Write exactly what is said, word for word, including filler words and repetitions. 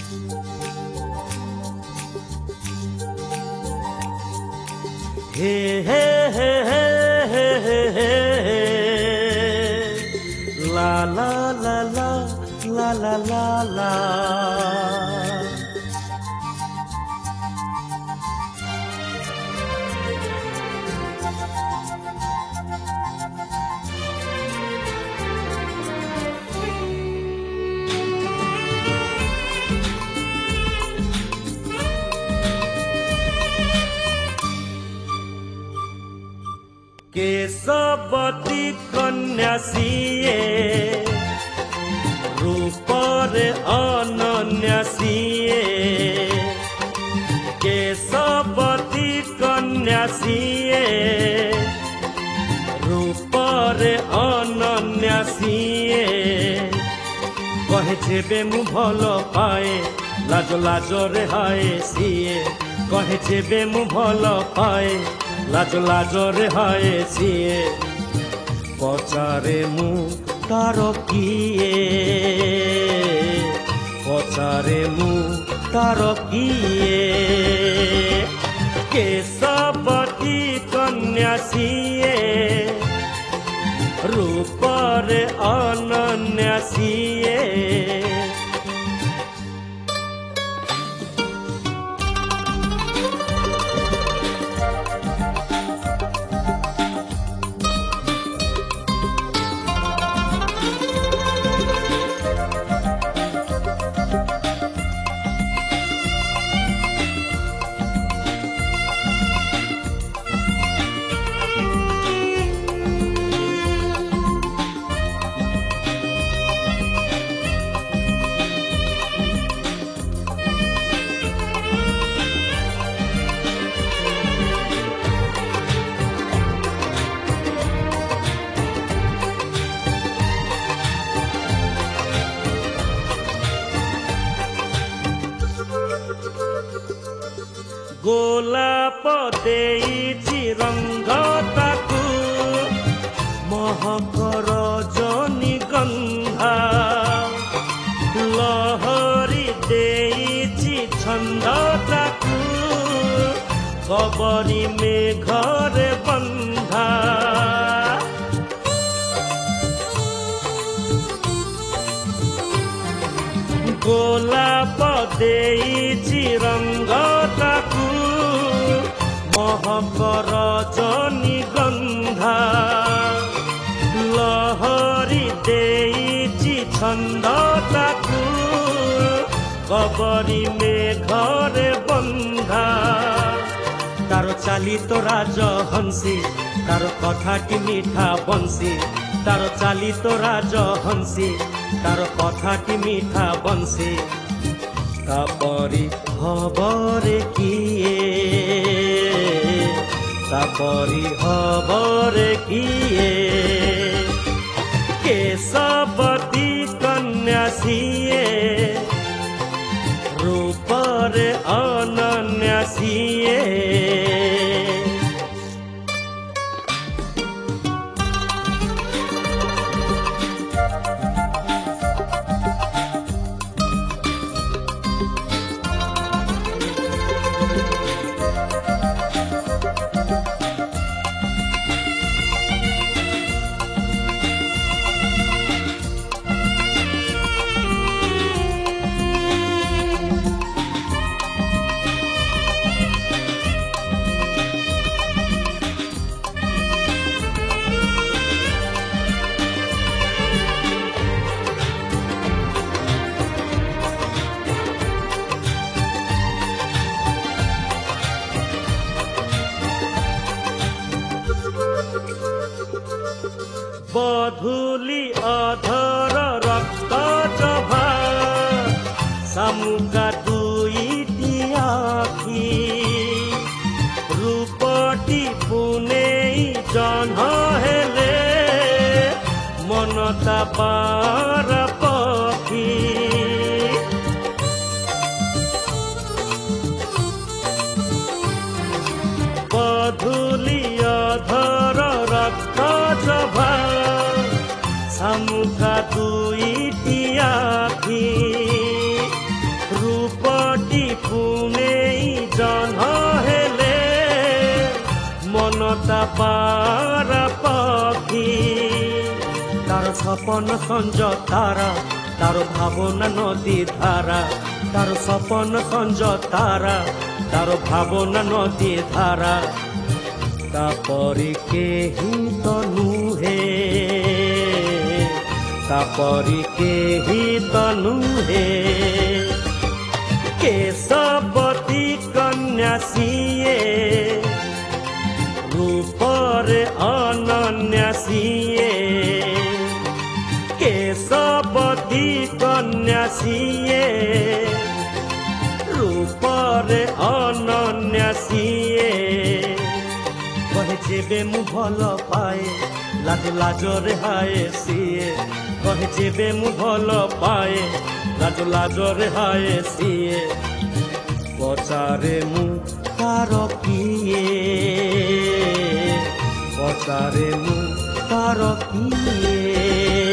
हे हे हे हे हे हे हे ला ला ला ला ला ला ला ला केशवती कन्या सिए रूपरे अनन्या सिए केशवती कन्या सिए रूपरे अनन्या सिए कहे जेबे मु भल पाए लाज लाज रे हाय सिए कहे जेबे मु भल पाए लाज लाज रे हाय सिए पचारे मु तार किए पचारे मु तार किए केशवती कन्या सिए रूपरे अनन्या सिए गोलाप देइछि रंग ताकू महक रजनी गंधा लहरी देइछि छंद ताकू कबरी में घर बंधा गोलाप देइछि रंग ताकू महक रजनी गंधा लहरी देइछि छंद ताकू कबरी में घर बंधा तार चाली तो राज हंसी तार कथाटी मीठा बंसी तार चाली तो राज हंसी तार कथाटी मीठा बंसी तापरी हबरे किए तापरी हबरे किए केशवती कन्या सिए रूपरे अनन्या सिए बधुली अधर रक्त जभा सामुका दुईटी आखि रूपटी पुनेई जन्ह हेले मनता पार पखी बधुली अधर रक्त जभा सामुका दुईटी आखि पुणे जन्म हेले मनता पारा पक्षी तार सपन संज तारा तार भावना नदी धारा तार सपन संज तारा तार भावना नदी धारा तापरी केही तो नुहे तापरी केही तो नुहे केशवती कन्या सिए रूपरे अनन्या सिए केशवती कन्या सिए रूपरे अनन्या सिए कहे जेबे मु भल पाए लाज लाजरे हाय सिए कहे जेबे मु भल पाए लाज लाजरे हाय सिए पचारे मु तार किए पचारे मु तार किए।